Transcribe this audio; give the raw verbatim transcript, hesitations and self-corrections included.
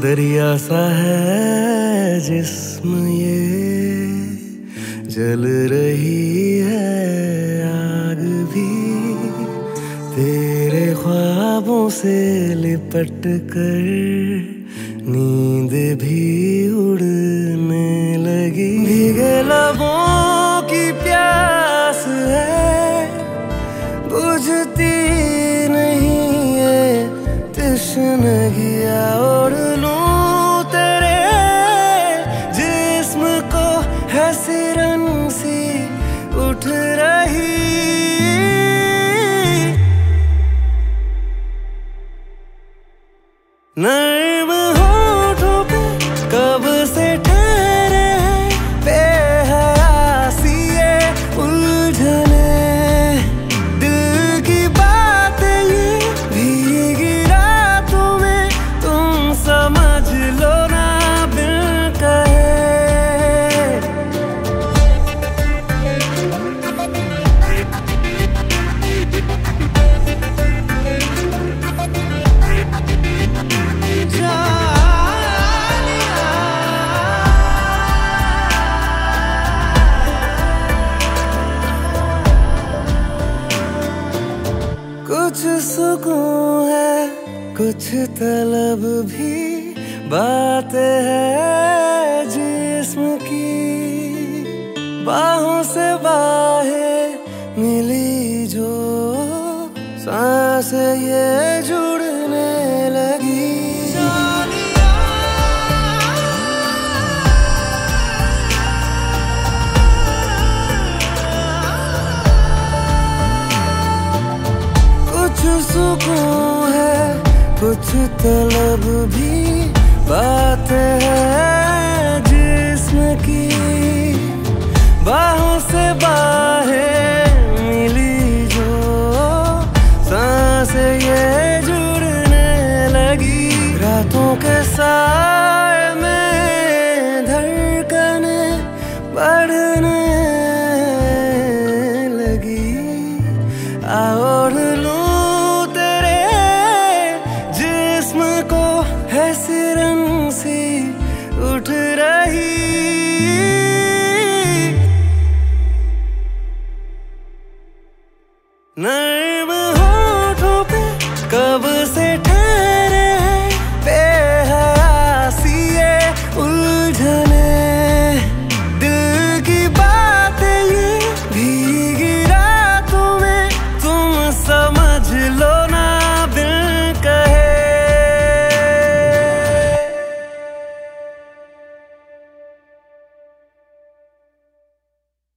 दरिया सा है जिस्म ये, जल रही है आग भी, तेरे ख्वाबों से लिपट कर नींद भी उड़ने लगी। भीगे लबों की प्यास है, बुझती नहीं है तश्नगियाँ। ओढ़ लूं तेरे जिस्म को है सिरन सी उठ रही। नर्म होठों पे कब से ठहरे बेहयासी ये उलझने, दिल की बात ये भीगी रातों में तुम समझ लो ना बिन कहे। कुछ सुकून है कुछ तलब भी, बात है जिस्म की। बाहों से बाहें मिली जो सांस ये जुड़ने लगी। कुछ सुकून है कुछ तलब भी, बात है जिस्म की। बाहों से बाहें मिली जो सांस ये जुड़ने लगी। रातों के साए में धड़कने बढ़ने लगी। ओढ़ लूं तेरे जिस्म को है सिरन सी उठ रही। नहीं